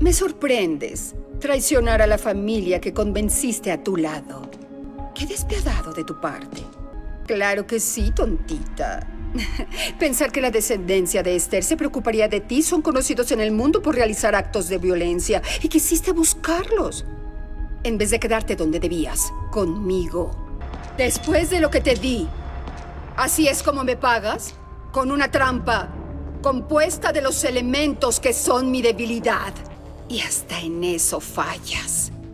Me sorprendes. Traicionar a la familia que convenciste a tu lado. Qué despiadado de tu parte. Claro que sí, tontita. Pensar que la descendencia de Esther se preocuparía de ti. Son conocidos en el mundo por realizar actos de violencia y quisiste buscarlos en vez de quedarte donde debías, conmigo. Después de lo que te di, ¿así es como me pagas? Con una trampa compuesta de los elementos que son mi debilidad. Y hasta en eso fallas.